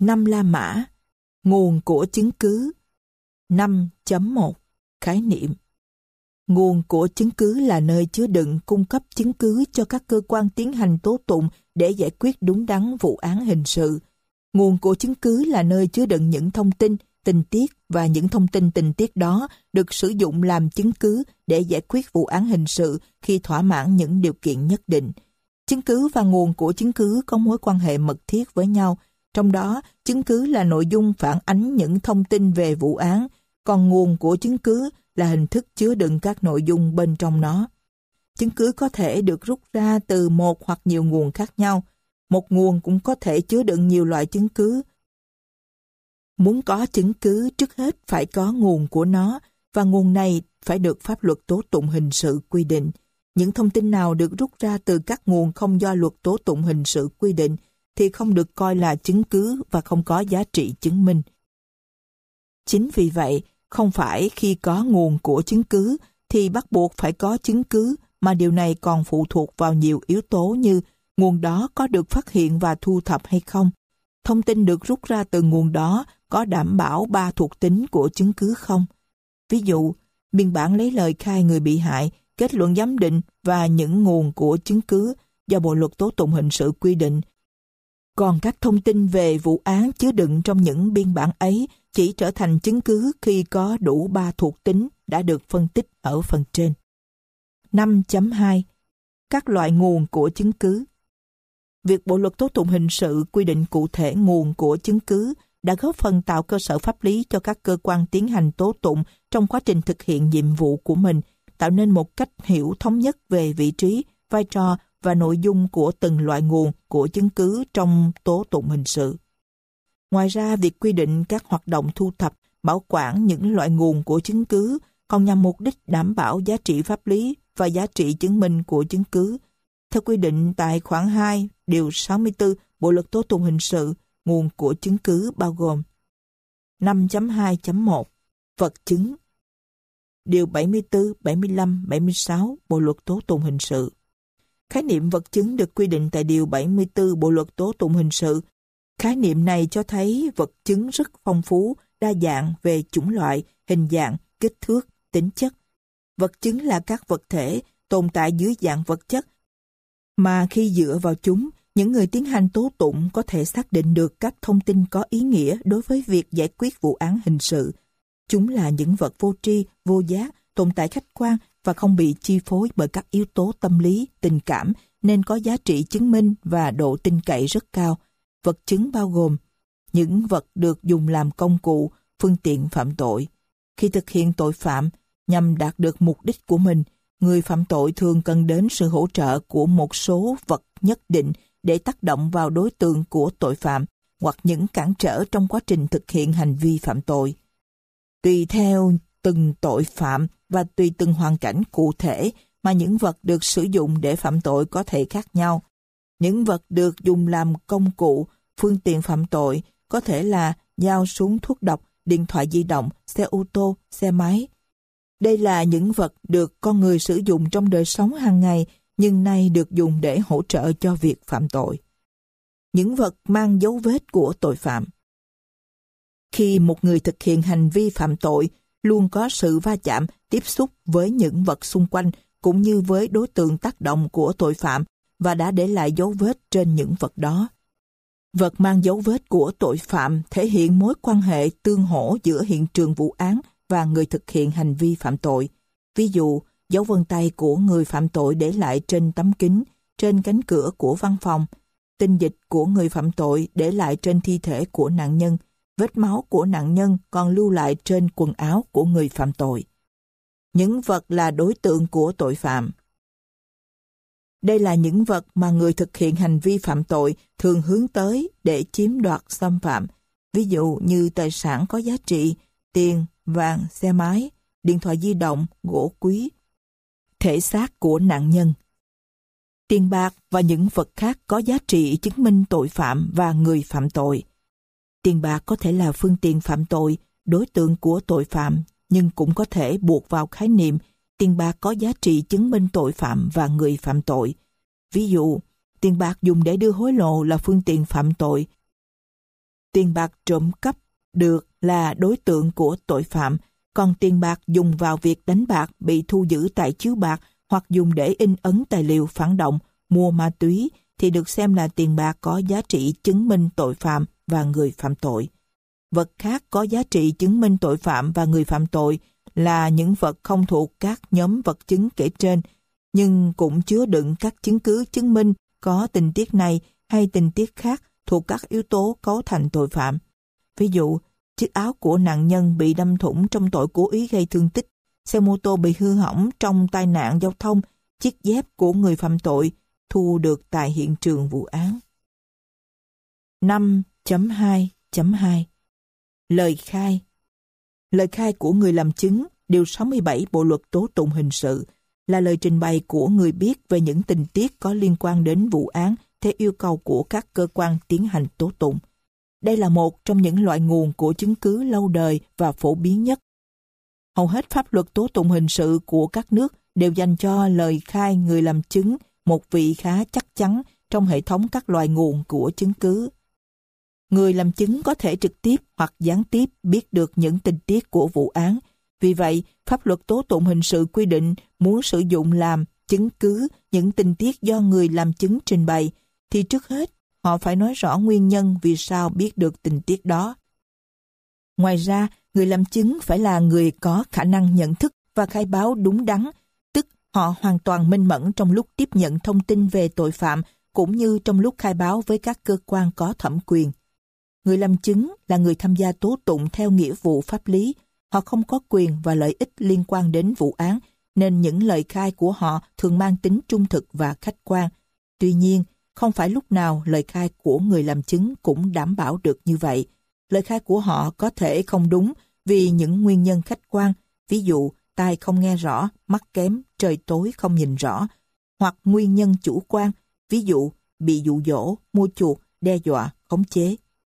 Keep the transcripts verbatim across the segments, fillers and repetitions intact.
Năm La Mã, nguồn của chứng cứ. năm chấm một Khái niệm. Nguồn của chứng cứ là nơi chứa đựng cung cấp chứng cứ cho các cơ quan tiến hành tố tụng để giải quyết đúng đắn vụ án hình sự. Nguồn của chứng cứ là nơi chứa đựng những thông tin, tình tiết và những thông tin tình tiết đó được sử dụng làm chứng cứ để giải quyết vụ án hình sự khi thỏa mãn những điều kiện nhất định. Chứng cứ và nguồn của chứng cứ có mối quan hệ mật thiết với nhau, trong đó chứng cứ là nội dung phản ánh những thông tin về vụ án, còn nguồn của chứng cứ là hình thức chứa đựng các nội dung bên trong nó. Chứng cứ có thể được rút ra từ một hoặc nhiều nguồn khác nhau. Một nguồn cũng có thể chứa đựng nhiều loại chứng cứ. Muốn có chứng cứ, trước hết phải có nguồn của nó, và nguồn này phải được pháp luật tố tụng hình sự quy định. Những thông tin nào được rút ra từ các nguồn không do luật tố tụng hình sự quy định thì không được coi là chứng cứ và không có giá trị chứng minh. Chính vì vậy, không phải khi có nguồn của chứng cứ thì bắt buộc phải có chứng cứ, mà điều này còn phụ thuộc vào nhiều yếu tố như nguồn đó có được phát hiện và thu thập hay không, thông tin được rút ra từ nguồn đó có đảm bảo ba thuộc tính của chứng cứ không. Ví dụ, biên bản lấy lời khai người bị hại, kết luận giám định và những nguồn của chứng cứ do Bộ luật tố tụng hình sự quy định. Còn các thông tin về vụ án chứa đựng trong những biên bản ấy chỉ trở thành chứng cứ khi có đủ ba thuộc tính đã được phân tích ở phần trên. năm chấm hai Các loại nguồn của chứng cứ. Việc Bộ luật tố tụng hình sự quy định cụ thể nguồn của chứng cứ đã góp phần tạo cơ sở pháp lý cho các cơ quan tiến hành tố tụng trong quá trình thực hiện nhiệm vụ của mình, tạo nên một cách hiểu thống nhất về vị trí, vai trò và nội dung của từng loại nguồn của chứng cứ trong tố tụng hình sự. Ngoài ra, việc quy định các hoạt động thu thập, bảo quản những loại nguồn của chứng cứ còn nhằm mục đích đảm bảo giá trị pháp lý và giá trị chứng minh của chứng cứ. Theo quy định tại khoản hai, điều sáu mươi tư Bộ luật tố tụng hình sự, nguồn của chứng cứ bao gồm: năm chấm hai chấm một Vật chứng. Điều bảy mươi tư, bảy mươi lăm, bảy mươi sáu Bộ luật tố tụng hình sự. Khái niệm vật chứng được quy định tại điều bảy mươi tư Bộ luật tố tụng hình sự. Khái niệm này cho thấy vật chứng rất phong phú, đa dạng về chủng loại, hình dạng, kích thước, tính chất. Vật chứng là các vật thể tồn tại dưới dạng vật chất, mà khi dựa vào chúng, những người tiến hành tố tụng có thể xác định được các thông tin có ý nghĩa đối với việc giải quyết vụ án hình sự. Chúng là những vật vô tri, vô giác, tồn tại khách quan và không bị chi phối bởi các yếu tố tâm lý, tình cảm, nên có giá trị chứng minh và độ tin cậy rất cao. Vật chứng bao gồm những vật được dùng làm công cụ, phương tiện phạm tội. Khi thực hiện tội phạm, nhằm đạt được mục đích của mình, người phạm tội thường cần đến sự hỗ trợ của một số vật nhất định để tác động vào đối tượng của tội phạm hoặc những cản trở trong quá trình thực hiện hành vi phạm tội. Tùy theo từng tội phạm và tùy từng hoàn cảnh cụ thể mà những vật được sử dụng để phạm tội có thể khác nhau. Những vật được dùng làm công cụ, phương tiện phạm tội có thể là dao, súng, thuốc độc, điện thoại di động, xe ô tô, xe máy. Đây là những vật được con người sử dụng trong đời sống hàng ngày, nhưng nay được dùng để hỗ trợ cho việc phạm tội. Những vật mang dấu vết của tội phạm. Khi một người thực hiện hành vi phạm tội, luôn có sự va chạm, tiếp xúc với những vật xung quanh cũng như với đối tượng tác động của tội phạm và đã để lại dấu vết trên những vật đó. Vật mang dấu vết của tội phạm thể hiện mối quan hệ tương hỗ giữa hiện trường vụ án và người thực hiện hành vi phạm tội. Ví dụ, dấu vân tay của người phạm tội để lại trên tấm kính, trên cánh cửa của văn phòng, tinh dịch của người phạm tội để lại trên thi thể của nạn nhân, vết máu của nạn nhân còn lưu lại trên quần áo của người phạm tội. Những vật là đối tượng của tội phạm. Đây là những vật mà người thực hiện hành vi phạm tội thường hướng tới để chiếm đoạt xâm phạm, ví dụ như tài sản có giá trị, tiền, vàng, xe máy, điện thoại di động, gỗ quý, thể xác của nạn nhân, tiền bạc và những vật khác có giá trị chứng minh tội phạm và người phạm tội. Tiền bạc có thể là phương tiện phạm tội, đối tượng của tội phạm, nhưng cũng có thể buộc vào khái niệm tiền bạc có giá trị chứng minh tội phạm và người phạm tội. Ví dụ, tiền bạc dùng để đưa hối lộ là phương tiện phạm tội. tiền bạc trộm cắp được là đối tượng của tội phạm, còn tiền bạc dùng vào việc đánh bạc bị thu giữ tại chiếu bạc hoặc dùng để in ấn tài liệu phản động, mua ma túy thì được xem là tiền bạc có giá trị chứng minh tội phạm và người phạm tội. Vật khác có giá trị chứng minh tội phạm và người phạm tội là những vật không thuộc các nhóm vật chứng kể trên, nhưng cũng chứa đựng các chứng cứ chứng minh có tình tiết này hay tình tiết khác thuộc các yếu tố cấu thành tội phạm. Ví dụ, chiếc áo của nạn nhân bị đâm thủng trong tội cố ý gây thương tích, xe mô tô bị hư hỏng trong tai nạn giao thông, chiếc dép của người phạm tội thu được tại hiện trường vụ án. năm chấm hai chấm hai Lời khai. Lời khai của người làm chứng, điều sáu mươi bảy Bộ luật tố tụng hình sự, là lời trình bày của người biết về những tình tiết có liên quan đến vụ án theo yêu cầu của các cơ quan tiến hành tố tụng. Đây là một trong những loại nguồn của chứng cứ lâu đời và phổ biến nhất. Hầu hết pháp luật tố tụng hình sự của các nước đều dành cho lời khai người làm chứng một vị khá chắc chắn trong hệ thống các loại nguồn của chứng cứ. Người làm chứng có thể trực tiếp hoặc gián tiếp biết được những tình tiết của vụ án. Vì vậy, pháp luật tố tụng hình sự quy định muốn sử dụng làm chứng cứ những tình tiết do người làm chứng trình bày, thì trước hết họ phải nói rõ nguyên nhân vì sao biết được tình tiết đó. Ngoài ra, người làm chứng phải là người có khả năng nhận thức và khai báo đúng đắn, tức họ hoàn toàn minh mẫn trong lúc tiếp nhận thông tin về tội phạm cũng như trong lúc khai báo với các cơ quan có thẩm quyền. Người làm chứng là người tham gia tố tụng theo nghĩa vụ pháp lý. Họ không có quyền và lợi ích liên quan đến vụ án, nên những lời khai của họ thường mang tính trung thực và khách quan. Tuy nhiên, không phải lúc nào lời khai của người làm chứng cũng đảm bảo được như vậy. Lời khai của họ có thể không đúng vì những nguyên nhân khách quan, ví dụ tai không nghe rõ, mắt kém, trời tối không nhìn rõ, hoặc nguyên nhân chủ quan, ví dụ bị dụ dỗ, mua chuộc, đe dọa, khống chế.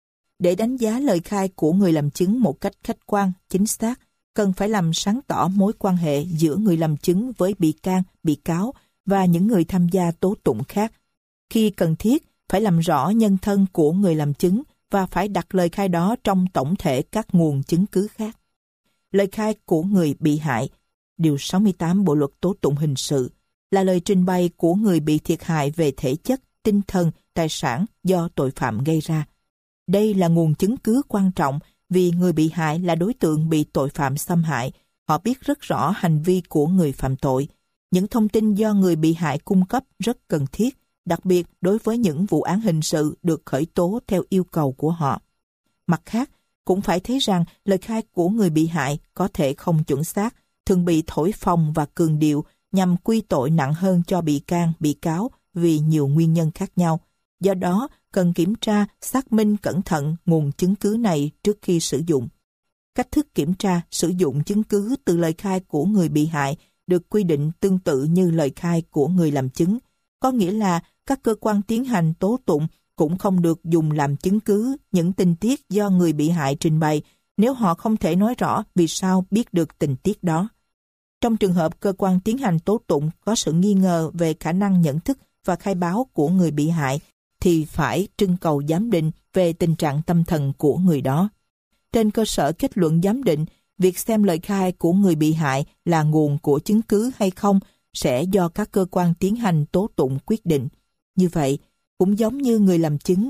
Để đánh giá lời khai của người làm chứng một cách khách quan, chính xác, cần phải làm sáng tỏ mối quan hệ giữa người làm chứng với bị can, bị cáo và những người tham gia tố tụng khác. Khi cần thiết, phải làm rõ nhân thân của người làm chứng và phải đặt lời khai đó trong tổng thể các nguồn chứng cứ khác. Lời khai của người bị hại, điều sáu mươi tám Bộ luật tố tụng hình sự, là lời trình bày của người bị thiệt hại về thể chất, tinh thần, tài sản do tội phạm gây ra. Đây là nguồn chứng cứ quan trọng vì người bị hại là đối tượng bị tội phạm xâm hại. Họ biết rất rõ hành vi của người phạm tội. Những thông tin do người bị hại cung cấp rất cần thiết, đặc biệt đối với những vụ án hình sự được khởi tố theo yêu cầu của họ. Mặt khác, cũng phải thấy rằng lời khai của người bị hại có thể không chuẩn xác, thường bị thổi phồng và cường điệu nhằm quy tội nặng hơn cho bị can, bị cáo vì nhiều nguyên nhân khác nhau. Do đó, cần kiểm tra, xác minh cẩn thận nguồn chứng cứ này trước khi sử dụng. Cách thức kiểm tra, sử dụng chứng cứ từ lời khai của người bị hại được quy định tương tự như lời khai của người làm chứng. Có nghĩa là các cơ quan tiến hành tố tụng cũng không được dùng làm chứng cứ những tình tiết do người bị hại trình bày nếu họ không thể nói rõ vì sao biết được tình tiết đó. Trong trường hợp cơ quan tiến hành tố tụng có sự nghi ngờ về khả năng nhận thức và khai báo của người bị hại, thì phải trưng cầu giám định về tình trạng tâm thần của người đó. Trên cơ sở kết luận giám định, việc xem lời khai của người bị hại là nguồn của chứng cứ hay không sẽ do các cơ quan tiến hành tố tụng quyết định. Như vậy, cũng giống như người làm chứng,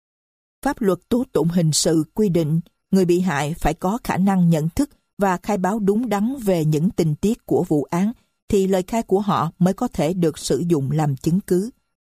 pháp luật tố tụng hình sự quy định người bị hại phải có khả năng nhận thức và khai báo đúng đắn về những tình tiết của vụ án, thì lời khai của họ mới có thể được sử dụng làm chứng cứ.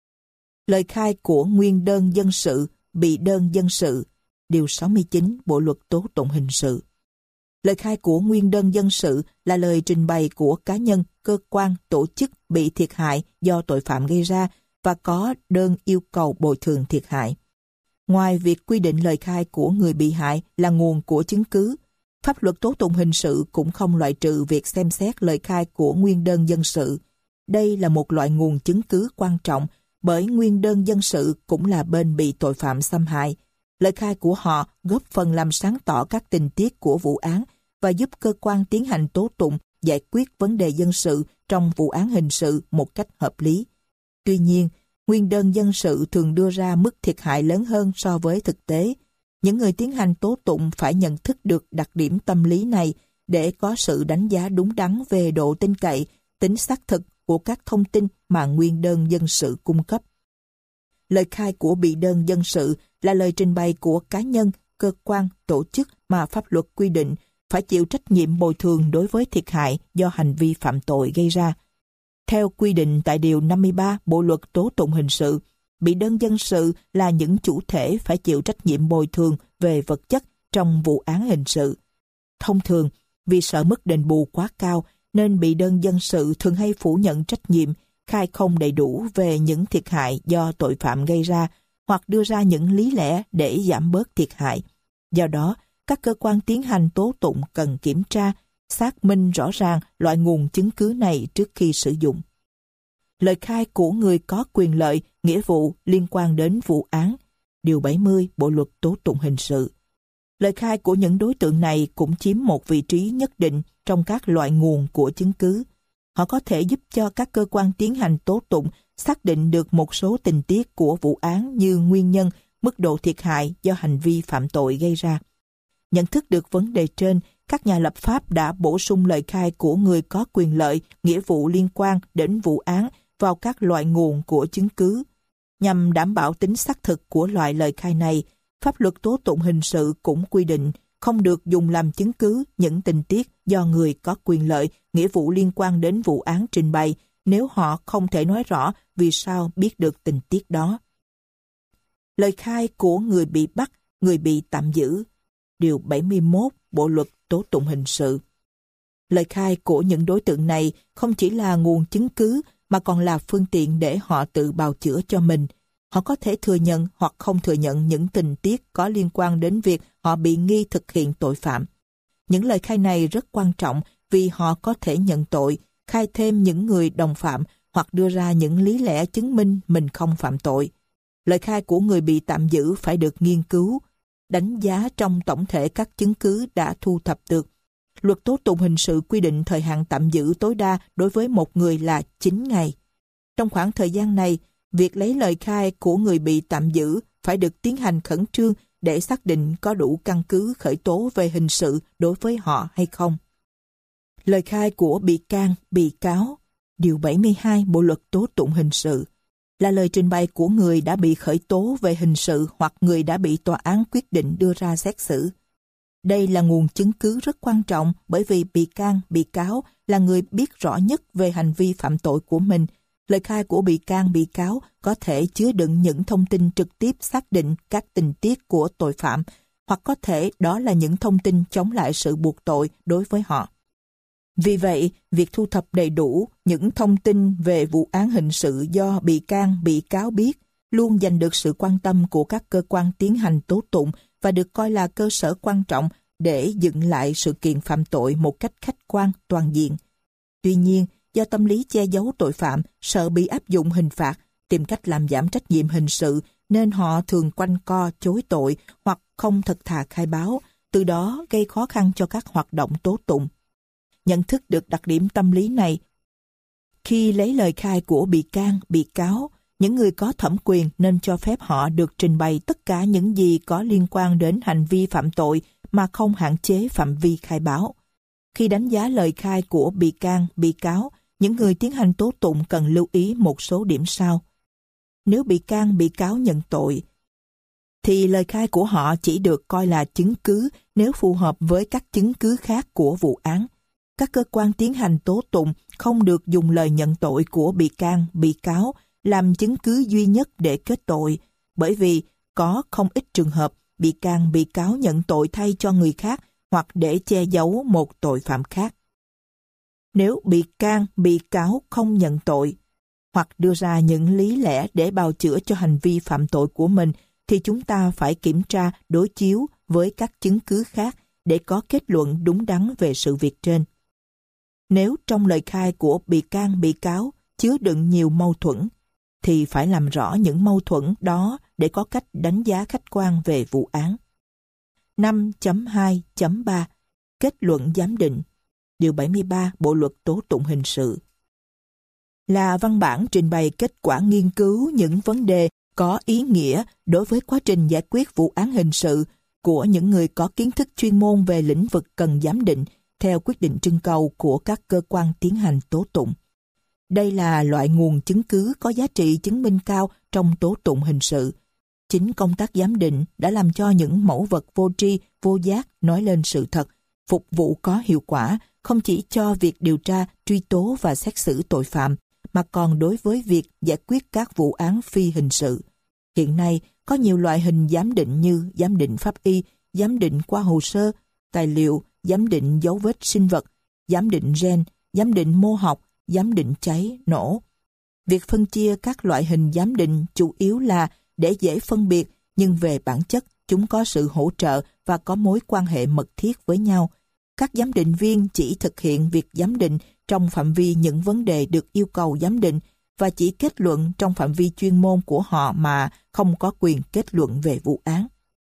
Lời khai của nguyên đơn dân sự, bị đơn dân sự, điều sáu mươi chín Bộ luật tố tụng hình sự. Lời khai của nguyên đơn dân sự là lời trình bày của cá nhân, cơ quan, tổ chức bị thiệt hại do tội phạm gây ra và có đơn yêu cầu bồi thường thiệt hại. Ngoài việc quy định lời khai của người bị hại là nguồn của chứng cứ, pháp luật tố tụng hình sự cũng không loại trừ việc xem xét lời khai của nguyên đơn dân sự. Đây là một loại nguồn chứng cứ quan trọng bởi nguyên đơn dân sự cũng là bên bị tội phạm xâm hại. Lời khai của họ góp phần làm sáng tỏ các tình tiết của vụ án và giúp cơ quan tiến hành tố tụng giải quyết vấn đề dân sự trong vụ án hình sự một cách hợp lý. Tuy nhiên, nguyên đơn dân sự thường đưa ra mức thiệt hại lớn hơn so với thực tế. Những người tiến hành tố tụng phải nhận thức được đặc điểm tâm lý này để có sự đánh giá đúng đắn về độ tin cậy, tính xác thực của các thông tin mà nguyên đơn dân sự cung cấp. Lời khai của bị đơn dân sự là lời trình bày của cá nhân, cơ quan, tổ chức mà pháp luật quy định phải chịu trách nhiệm bồi thường đối với thiệt hại do hành vi phạm tội gây ra. Theo quy định tại Điều năm mươi ba Bộ Luật Tố tụng hình sự, bị đơn dân sự là những chủ thể phải chịu trách nhiệm bồi thường về vật chất trong vụ án hình sự. Thông thường, vì sợ mức đền bù quá cao nên bị đơn dân sự thường hay phủ nhận trách nhiệm, khai không đầy đủ về những thiệt hại do tội phạm gây ra hoặc đưa ra những lý lẽ để giảm bớt thiệt hại. Do đó, các cơ quan tiến hành tố tụng cần kiểm tra, xác minh rõ ràng loại nguồn chứng cứ này trước khi sử dụng. Lời khai của người có quyền lợi, nghĩa vụ liên quan đến vụ án, Điều bảy mươi Bộ Luật Tố tụng hình sự. Lời khai của những đối tượng này cũng chiếm một vị trí nhất định trong các loại nguồn của chứng cứ. Họ có thể giúp cho các cơ quan tiến hành tố tụng xác định được một số tình tiết của vụ án như nguyên nhân, mức độ thiệt hại do hành vi phạm tội gây ra. Nhận thức được vấn đề trên, các nhà lập pháp đã bổ sung lời khai của người có quyền lợi, nghĩa vụ liên quan đến vụ án vào các loại nguồn của chứng cứ. Nhằm đảm bảo tính xác thực của loại lời khai này, pháp luật tố tụng hình sự cũng quy định không được dùng làm chứng cứ những tình tiết do người có quyền lợi, nghĩa vụ liên quan đến vụ án trình bày nếu họ không thể nói rõ vì sao biết được tình tiết đó. Lời khai của người bị bắt, người bị tạm giữ, Điều bảy mươi mốt Bộ Luật Tố tụng hình sự. Lời khai của những đối tượng này không chỉ là nguồn chứng cứ mà còn là phương tiện để họ tự bào chữa cho mình. Họ có thể thừa nhận hoặc không thừa nhận những tình tiết có liên quan đến việc họ bị nghi thực hiện tội phạm. Những lời khai này rất quan trọng vì họ có thể nhận tội, khai thêm những người đồng phạm hoặc đưa ra những lý lẽ chứng minh mình không phạm tội. Lời khai của người bị tạm giữ phải được nghiên cứu, đánh giá trong tổng thể các chứng cứ đã thu thập được. Luật tố tụng hình sự quy định thời hạn tạm giữ tối đa đối với một người là chín ngày. Trong khoảng thời gian này, việc lấy lời khai của người bị tạm giữ phải được tiến hành khẩn trương để xác định có đủ căn cứ khởi tố về hình sự đối với họ hay không. Lời khai của bị can, bị cáo, Điều bảy mươi hai Bộ Luật Tố tụng hình sự, là lời trình bày của người đã bị khởi tố về hình sự hoặc người đã bị tòa án quyết định đưa ra xét xử. Đây là nguồn chứng cứ rất quan trọng bởi vì bị can, bị cáo là người biết rõ nhất về hành vi phạm tội của mình. Lời khai của bị can, bị cáo có thể chứa đựng những thông tin trực tiếp xác định các tình tiết của tội phạm, hoặc có thể đó là những thông tin chống lại sự buộc tội đối với họ. Vì vậy, việc thu thập đầy đủ những thông tin về vụ án hình sự do bị can, bị cáo biết luôn giành được sự quan tâm của các cơ quan tiến hành tố tụng và được coi là cơ sở quan trọng để dựng lại sự kiện phạm tội một cách khách quan, toàn diện. Tuy nhiên, do tâm lý che giấu tội phạm, sợ bị áp dụng hình phạt, tìm cách làm giảm trách nhiệm hình sự nên họ thường quanh co chối tội hoặc không thật thà khai báo, từ đó gây khó khăn cho các hoạt động tố tụng. Nhận thức được đặc điểm tâm lý này, khi lấy lời khai của bị can, bị cáo, những người có thẩm quyền nên cho phép họ được trình bày tất cả những gì có liên quan đến hành vi phạm tội mà không hạn chế phạm vi khai báo. Khi đánh giá lời khai của bị can, bị cáo, những người tiến hành tố tụng cần lưu ý một số điểm sau. Nếu bị can, bị cáo nhận tội, thì lời khai của họ chỉ được coi là chứng cứ nếu phù hợp với các chứng cứ khác của vụ án. Các cơ quan tiến hành tố tụng không được dùng lời nhận tội của bị can, bị cáo làm chứng cứ duy nhất để kết tội, bởi vì có không ít trường hợp bị can, bị cáo nhận tội thay cho người khác hoặc để che giấu một tội phạm khác. Nếu bị can, bị cáo không nhận tội hoặc đưa ra những lý lẽ để bào chữa cho hành vi phạm tội của mình, thì chúng ta phải kiểm tra đối chiếu với các chứng cứ khác để có kết luận đúng đắn về sự việc trên. Nếu trong lời khai của bị can, bị cáo chứa đựng nhiều mâu thuẫn, thì phải làm rõ những mâu thuẫn đó để có cách đánh giá khách quan về vụ án. năm chấm hai chấm ba Kết luận giám định, Điều bảy mươi ba Bộ Luật Tố tụng hình sự, là văn bản trình bày kết quả nghiên cứu những vấn đề có ý nghĩa đối với quá trình giải quyết vụ án hình sự, của những người có kiến thức chuyên môn về lĩnh vực cần giám định theo quyết định trưng cầu của các cơ quan tiến hành tố tụng. Đây là loại nguồn chứng cứ có giá trị chứng minh cao trong tố tụng hình sự. Chính công tác giám định đã làm cho những mẫu vật vô tri, vô giác nói lên sự thật, phục vụ có hiệu quả không chỉ cho việc điều tra, truy tố và xét xử tội phạm, mà còn đối với việc giải quyết các vụ án phi hình sự. Hiện nay, có nhiều loại hình giám định như giám định pháp y, giám định qua hồ sơ, tài liệu, giám định dấu vết sinh vật, giám định gen, giám định mô học, giám định cháy, nổ. Việc phân chia các loại hình giám định chủ yếu là để dễ phân biệt, nhưng về bản chất chúng có sự hỗ trợ và có mối quan hệ mật thiết với nhau. Các giám định viên chỉ thực hiện việc giám định trong phạm vi những vấn đề được yêu cầu giám định và chỉ kết luận trong phạm vi chuyên môn của họ mà không có quyền kết luận về vụ án.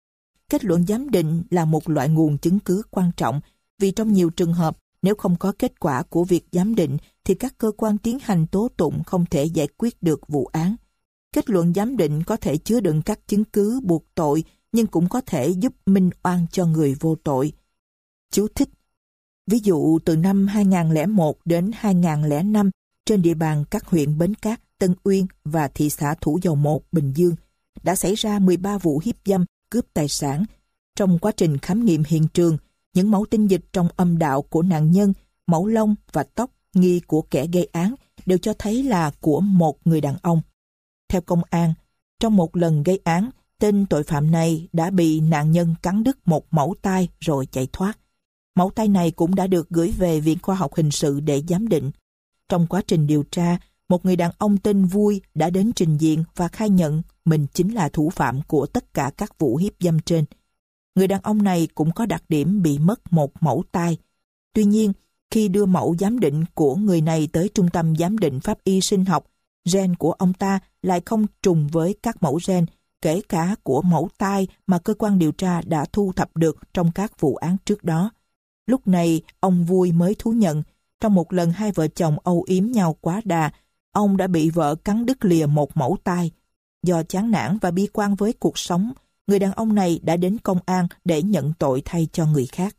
Kết luận giám định là một loại nguồn chứng cứ quan trọng vì trong nhiều trường hợp nếu không có kết quả của việc giám định thì các cơ quan tiến hành tố tụng không thể giải quyết được vụ án. Kết luận giám định có thể chứa đựng các chứng cứ buộc tội nhưng cũng có thể giúp minh oan cho người vô tội. Chú thích: ví dụ từ năm hai nghìn không trăm lẻ một đến hai nghìn không trăm lẻ năm trên địa bàn các huyện Bến Cát, Tân Uyên và thị xã Thủ Dầu Một, Bình Dương đã xảy ra mười ba vụ hiếp dâm, cướp tài sản. Trong quá trình khám nghiệm hiện trường, những mẫu tinh dịch trong âm đạo của nạn nhân, mẫu lông và tóc nghi của kẻ gây án đều cho thấy là của một người đàn ông. Theo công an, trong một lần gây án, tên tội phạm này đã bị nạn nhân cắn đứt một mẫu tay rồi chạy thoát. Mẫu tay này cũng đã được gửi về Viện Khoa học Hình sự để giám định. Trong quá trình điều tra, một người đàn ông tên Vui đã đến trình diện và khai nhận mình chính là thủ phạm của tất cả các vụ hiếp dâm trên. Người đàn ông này cũng có đặc điểm bị mất một mẫu tay. Tuy nhiên, khi đưa mẫu giám định của người này tới Trung tâm Giám định Pháp y Sinh học, gen của ông ta lại không trùng với các mẫu gen, kể cả của mẫu tai mà cơ quan điều tra đã thu thập được trong các vụ án trước đó. Lúc này, ông Vui mới thú nhận, trong một lần hai vợ chồng âu yếm nhau quá đà, ông đã bị vợ cắn đứt lìa một mẫu tai. Do chán nản và bi quan với cuộc sống, người đàn ông này đã đến công an để nhận tội thay cho người khác.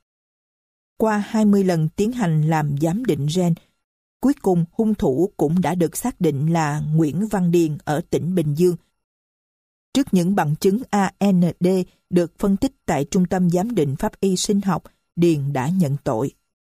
Qua hai mươi lần tiến hành làm giám định gen, cuối cùng hung thủ cũng đã được xác định là Nguyễn Văn Điền ở tỉnh Bình Dương. Trước những bằng chứng a en đê được phân tích tại Trung tâm Giám định Pháp y Sinh học, Điền đã nhận tội.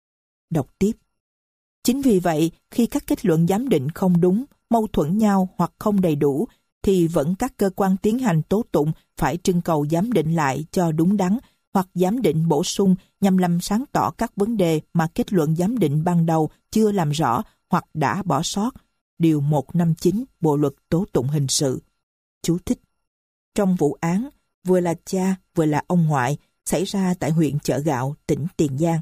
Đọc tiếp. Chính vì vậy, khi các kết luận giám định không đúng, mâu thuẫn nhau hoặc không đầy đủ, thì vẫn các cơ quan tiến hành tố tụng phải trưng cầu giám định lại cho đúng đắn hoặc giám định bổ sung nhằm làm sáng tỏ các vấn đề mà kết luận giám định ban đầu chưa làm rõ hoặc đã bỏ sót. Điều một trăm năm mươi chín Bộ luật tố tụng hình sự. Chú thích: trong vụ án, vừa là cha vừa là ông ngoại xảy ra tại huyện Chợ Gạo, tỉnh Tiền Giang.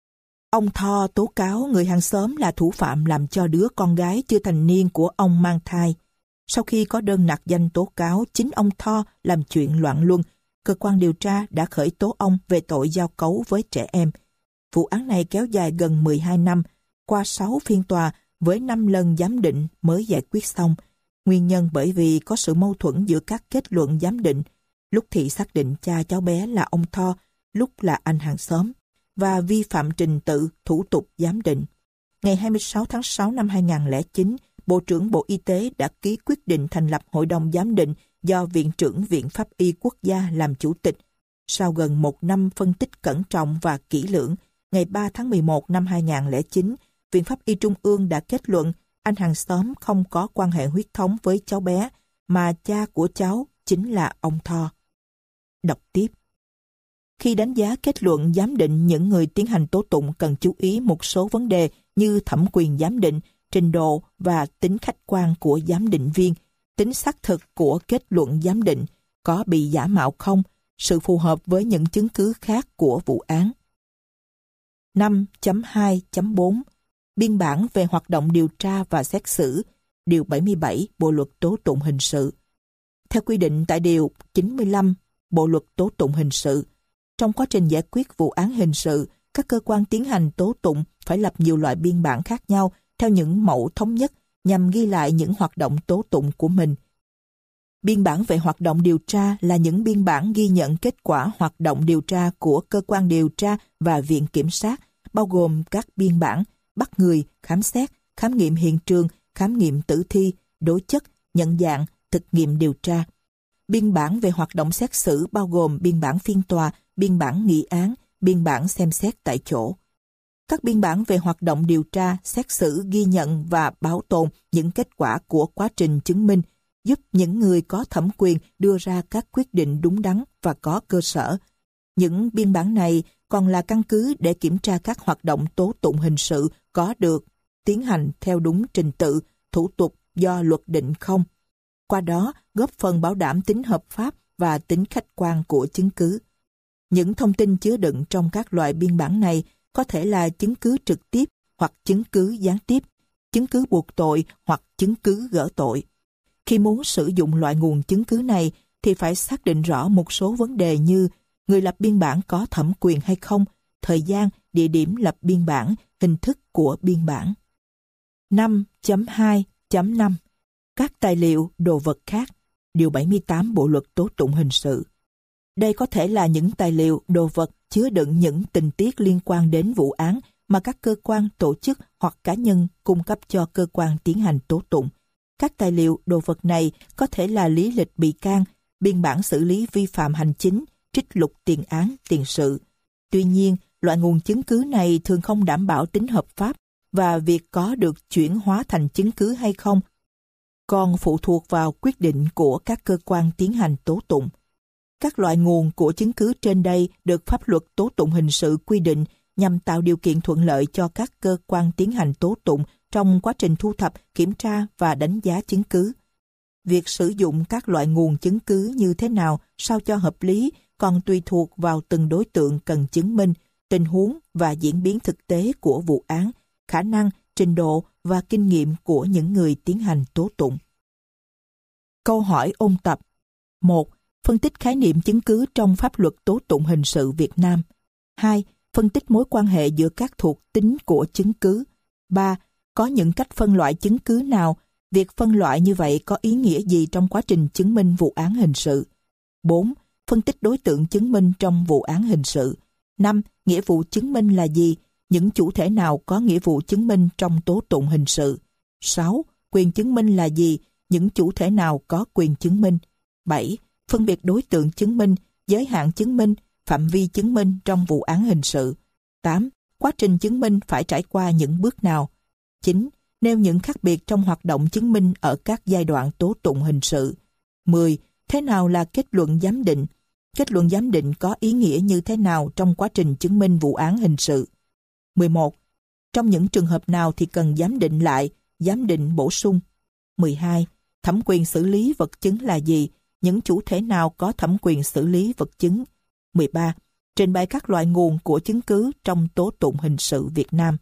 Ông Tho tố cáo người hàng xóm là thủ phạm làm cho đứa con gái chưa thành niên của ông mang thai. Sau khi có đơn nặc danh tố cáo chính ông Tho làm chuyện loạn luân, cơ quan điều tra đã khởi tố ông về tội giao cấu với trẻ em. Vụ án này kéo dài gần mười hai năm, qua sáu phiên tòa với năm lần giám định mới giải quyết xong. Nguyên nhân bởi vì có sự mâu thuẫn giữa các kết luận giám định. Lúc thì xác định cha cháu bé là ông Tho, lúc là anh hàng xóm, và vi phạm trình tự, thủ tục giám định. Ngày hai mươi sáu tháng sáu năm hai nghìn không trăm lẻ chín, Bộ trưởng Bộ Y tế đã ký quyết định thành lập Hội đồng Giám định do Viện trưởng Viện Pháp y Quốc gia làm chủ tịch. Sau gần một năm phân tích cẩn trọng và kỹ lưỡng, ngày ba tháng mười một năm hai nghìn không trăm lẻ chín, Viện Pháp y Trung ương đã kết luận anh hàng xóm không có quan hệ huyết thống với cháu bé, mà cha của cháu chính là ông Tho. Đọc tiếp. Khi đánh giá kết luận giám định, những người tiến hành tố tụng cần chú ý một số vấn đề như thẩm quyền giám định, trình độ và tính khách quan của giám định viên, tính xác thực của kết luận giám định, có bị giả mạo không, sự phù hợp với những chứng cứ khác của vụ án. năm chấm hai chấm bốn Biên bản về hoạt động điều tra và xét xử, Điều bảy mươi bảy Bộ luật tố tụng hình sự. Theo quy định tại Điều chín mươi lăm Bộ luật tố tụng hình sự, trong quá trình giải quyết vụ án hình sự, các cơ quan tiến hành tố tụng phải lập nhiều loại biên bản khác nhau theo những mẫu thống nhất nhằm ghi lại những hoạt động tố tụng của mình. Biên bản về hoạt động điều tra là những biên bản ghi nhận kết quả hoạt động điều tra của cơ quan điều tra và viện kiểm sát, bao gồm các biên bản bắt người, khám xét, khám nghiệm hiện trường, khám nghiệm tử thi, đối chất, nhận dạng, thực nghiệm điều tra. Biên bản về hoạt động xét xử bao gồm biên bản phiên tòa, biên bản nghị án, biên bản xem xét tại chỗ. Các biên bản về hoạt động điều tra, xét xử ghi nhận và bảo tồn những kết quả của quá trình chứng minh, giúp những người có thẩm quyền đưa ra các quyết định đúng đắn và có cơ sở. Những biên bản này còn là căn cứ để kiểm tra các hoạt động tố tụng hình sự có được tiến hành theo đúng trình tự, thủ tục do luật định không. Qua đó, góp phần bảo đảm tính hợp pháp và tính khách quan của chứng cứ. Những thông tin chứa đựng trong các loại biên bản này có thể là chứng cứ trực tiếp hoặc chứng cứ gián tiếp, chứng cứ buộc tội hoặc chứng cứ gỡ tội. Khi muốn sử dụng loại nguồn chứng cứ này thì phải xác định rõ một số vấn đề như người lập biên bản có thẩm quyền hay không, thời gian, địa điểm lập biên bản, hình thức của biên bản. năm chấm hai chấm năm Các tài liệu, đồ vật khác, Điều bảy mươi tám Bộ Luật Tố tụng Hình sự. Đây có thể là những tài liệu, đồ vật chứa đựng những tình tiết liên quan đến vụ án mà các cơ quan, tổ chức hoặc cá nhân cung cấp cho cơ quan tiến hành tố tụng. Các tài liệu, đồ vật này có thể là lý lịch bị can, biên bản xử lý vi phạm hành chính, trích lục tiền án, tiền sự. Tuy nhiên, loại nguồn chứng cứ này thường không đảm bảo tính hợp pháp và việc có được chuyển hóa thành chứng cứ hay không còn phụ thuộc vào quyết định của các cơ quan tiến hành tố tụng. Các loại nguồn của chứng cứ trên đây được pháp luật tố tụng hình sự quy định nhằm tạo điều kiện thuận lợi cho các cơ quan tiến hành tố tụng trong quá trình thu thập, kiểm tra và đánh giá chứng cứ. Việc sử dụng các loại nguồn chứng cứ như thế nào sao cho hợp lý còn tùy thuộc vào từng đối tượng cần chứng minh, tình huống và diễn biến thực tế của vụ án, khả năng, trình độ và kinh nghiệm của những người tiến hành tố tụng. Câu hỏi ôn tập. một. Phân tích khái niệm chứng cứ trong pháp luật tố tụng hình sự Việt Nam. hai. Phân tích mối quan hệ giữa các thuộc tính của chứng cứ. ba. Có những cách phân loại chứng cứ nào? Việc phân loại như vậy có ý nghĩa gì trong quá trình chứng minh vụ án hình sự? bốn. Phân tích đối tượng chứng minh trong vụ án hình sự. năm. Nghĩa vụ chứng minh là gì? Những chủ thể nào có nghĩa vụ chứng minh trong tố tụng hình sự? sáu. Quyền chứng minh là gì? Những chủ thể nào có quyền chứng minh? bảy. Phân biệt đối tượng chứng minh, giới hạn chứng minh, phạm vi chứng minh trong vụ án hình sự. tám. Quá trình chứng minh phải trải qua những bước nào? chín. Nêu những khác biệt trong hoạt động chứng minh ở các giai đoạn tố tụng hình sự. mười. Thế nào là kết luận giám định? Kết luận giám định có ý nghĩa như thế nào trong quá trình chứng minh vụ án hình sự? mười một. Trong những trường hợp nào thì cần giám định lại, giám định bổ sung? mười hai. Thẩm quyền xử lý vật chứng là gì? Những chủ thể nào có thẩm quyền xử lý vật chứng? mười ba. Trình bày các loại nguồn của chứng cứ trong tố tụng hình sự Việt Nam.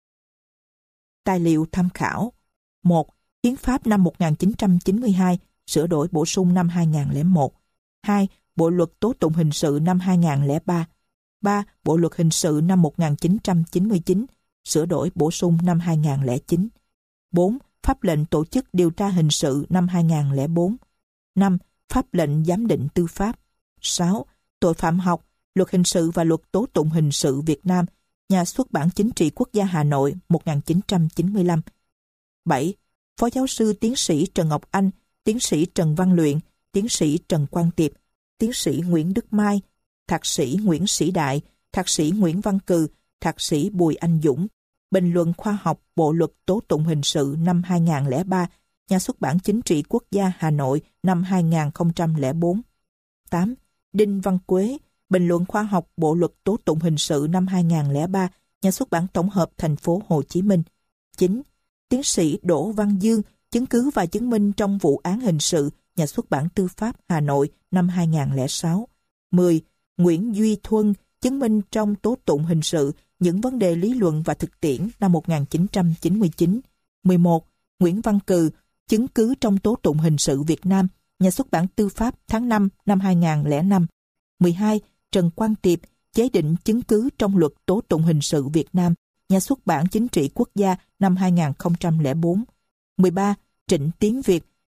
Tài liệu tham khảo. một. Hiến pháp năm một nghìn chín trăm chín mươi hai, sửa đổi bổ sung năm hai nghìn không trăm lẻ một. hai. Bộ luật tố tụng hình sự năm hai nghìn không trăm lẻ ba. ba. Bộ luật hình sự năm một nghìn chín trăm chín mươi chín, sửa đổi bổ sung năm hai nghìn không trăm lẻ chín. bốn. Pháp lệnh tổ chức điều tra hình sự năm hai nghìn không trăm lẻ bốn. năm. Pháp lệnh giám định tư pháp. sáu. Tội phạm học, luật hình sự và luật tố tụng hình sự Việt Nam, Nhà xuất bản Chính trị Quốc gia Hà Nội một nghìn chín trăm chín mươi lăm. bảy. Phó giáo sư tiến sĩ Trần Ngọc Anh, tiến sĩ Trần Văn Luyện, tiến sĩ Trần Quang Tiệp, tiến sĩ Nguyễn Đức Mai, thạc sĩ Nguyễn Sĩ Đại, thạc sĩ Nguyễn Văn Cừ, thạc sĩ Bùi Anh Dũng. Bình luận khoa học Bộ luật tố tụng hình sự năm hai nghìn không trăm lẻ ba, Nhà xuất bản Chính trị Quốc gia Hà Nội năm hai nghìn không trăm lẻ bốn. tám. Đinh Văn Quế, Bình luận khoa học Bộ luật tố tụng hình sự năm hai nghìn không trăm lẻ ba, Nhà xuất bản Tổng hợp Thành phố Hồ Chí Minh. chín. Tiến sĩ Đỗ Văn Dương, Chứng cứ và chứng minh trong vụ án hình sự, Nhà xuất bản Tư pháp Hà Nội năm hai nghìn không trăm lẻ sáu. mười. Nguyễn Duy Thuân, Chứng minh trong tố tụng hình sự, những vấn đề lý luận và thực tiễn năm một nghìn chín trăm chín mươi chín. mười một. Nguyễn Văn Cừ, Chứng cứ trong tố tụng hình sự Việt Nam, Nhà xuất bản Tư pháp tháng năm năm hai nghìn không trăm lẻ năm. mười hai. Trần Quang Tiệp, Chế định chứng cứ trong luật tố tụng hình sự Việt Nam, Nhà xuất bản Chính trị Quốc gia năm hai nghìn không trăm lẻ bốn. mười ba. Trịnh Tiến Việt,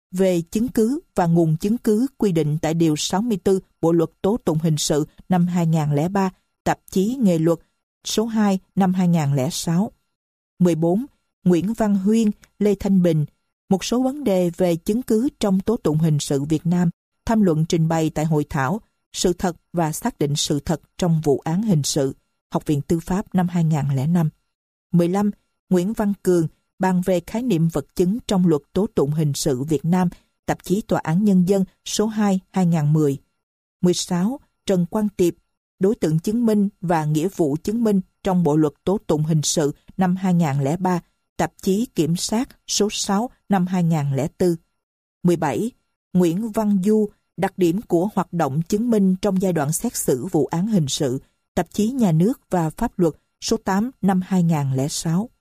về chứng cứ và nguồn chứng cứ quy định tại Điều sáu mươi tư Bộ Luật Tố Tụng Hình sự năm hai nghìn không trăm lẻ ba, tạp chí Nghề luật số hai năm hai nghìn không trăm lẻ sáu. mười bốn. Nguyễn Văn Huyên, Lê Thanh Bình, một số vấn đề về chứng cứ trong tố tụng hình sự Việt Nam, tham luận trình bày tại hội thảo Sự thật và xác định sự thật trong vụ án hình sự, Học viện Tư pháp năm hai nghìn không trăm lẻ năm. mười lăm. Nguyễn Văn Cường, bàn về khái niệm vật chứng trong Luật Tố tụng Hình sự Việt Nam, tạp chí Tòa án Nhân dân số hai hai nghìn không trăm mười. mười sáu. Trần Quang Tiệp, đối tượng chứng minh và nghĩa vụ chứng minh trong Bộ Luật Tố tụng Hình sự năm hai nghìn không trăm lẻ ba, tạp chí Kiểm sát số sáu năm hai nghìn không trăm lẻ bốn. mười bảy. Nguyễn Văn Du, đặc điểm của hoạt động chứng minh trong giai đoạn xét xử vụ án hình sự, tạp chí Nhà nước và Pháp luật số tám năm hai nghìn không trăm lẻ sáu.